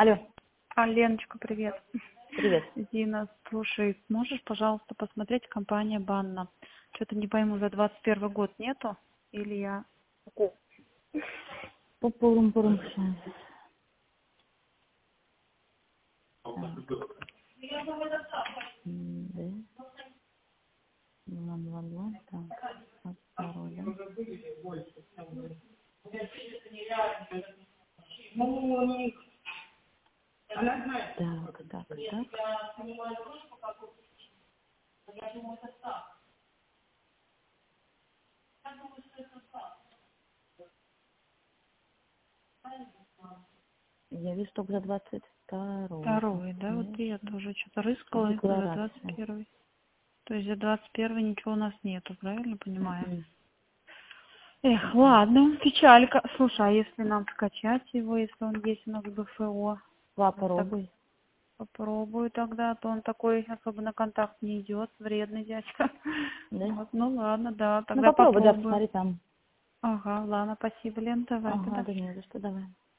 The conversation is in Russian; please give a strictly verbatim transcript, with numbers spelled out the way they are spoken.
Алло. А, Леночка, привет. Привет. Зина, слушай, можешь, пожалуйста, посмотреть компания Банна? Что-то не пойму, за двадцать первый год нету? Или я... Пупурум-пурум. Два-два-два. Так. Второй, да? Так, так, так. Я вижу только за двадцать второй. Второй, да? Вот я тоже что-то рыскала и за двадцать Декларация. первый. То есть за двадцать первый ничего у нас нету, правильно понимаю? Мгм. Эх, ладно, печалька. Слушай, а если нам скачать его, если он есть у нас в БФО? Попробуй. Попробую тогда, а то он такой особо на контакт не идет, вредный дядька. Да? Вот, ну ладно, да, Ну тогда попробуй, да, попробую. посмотри там. Ага, ладно, спасибо, Лен, давай Ага, тогда. да не за что, давай.